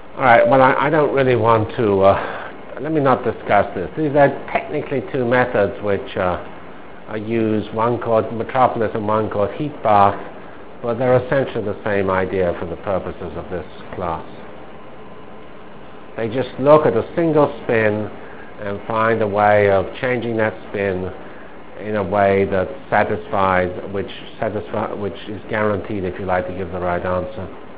All right, well, I don't really want to, let me not discuss this. These are technically two methods which are used, one called metropolis and one called heat bath, but they're essentially the same idea for the purposes of this class. They just look at a single spin and find a way of changing that spin in a way that satisfies, which is guaranteed, if you like, to give the right answer.